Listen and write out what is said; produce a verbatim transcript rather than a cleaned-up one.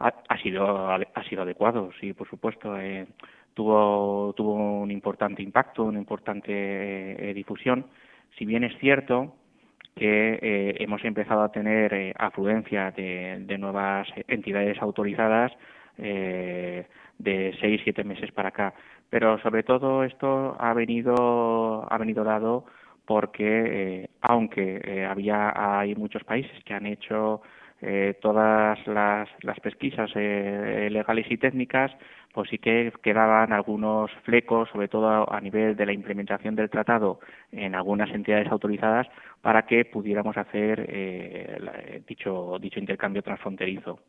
ha, ha sido ha sido adecuado, sí, por supuesto. Eh, tuvo tuvo un importante impacto, una importante eh, difusión. Si bien es cierto que eh, hemos empezado a tener eh, afluencia de, de nuevas entidades autorizadas eh, de seis siete meses para acá, pero sobre todo esto ha venido ha venido dado porque eh, aunque eh, había hay muchos países que han hecho eh, todas las, las pesquisas eh, legales y técnicas, pues sí que quedaban algunos flecos, sobre todo a nivel de la implementación del tratado en algunas entidades autorizadas, para que pudiéramos hacer eh, la, dicho dicho intercambio transfronterizo.